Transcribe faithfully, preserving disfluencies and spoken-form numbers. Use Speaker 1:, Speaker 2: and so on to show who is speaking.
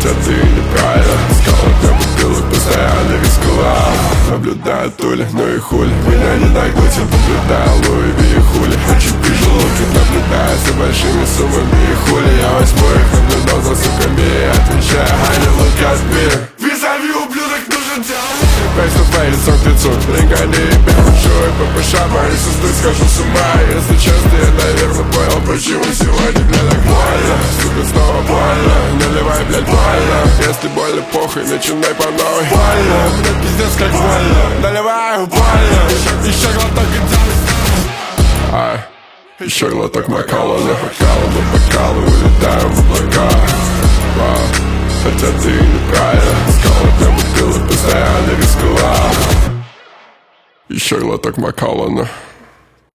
Speaker 1: хотя ты неправильно искала, для бутылок постоянно рисковал. Наблюдаю тули, ну и хули, меня не найдут, я наблюдаю Луи Ви и хули. Очень тяжело, тут наблюдаю за большими суммами и хули. Я возьму их, наблюдал за суками и отвечаю: Honey, look at me. Визави, ублюдок, нужен диалог. Face to face, сорок пятьсот, регали и бежу и ППШ, мои сестры, схожу с ума. Если честно, я, наверное, понял, почему сегодня для так больно. Сука, снова больно, наливай, блядь, больно. Если больно, похуй, начинай по новой. Больно, блядь, пиздец, как больно. Наливаю, больно, еще глоток и делай. Ай, еще глоток Макалана. Покалываю, покалываю, улетаем в облака. Вау, хотя ты неправильно искала, для бутылок постоянно рисковал. Еще глоток Макалана.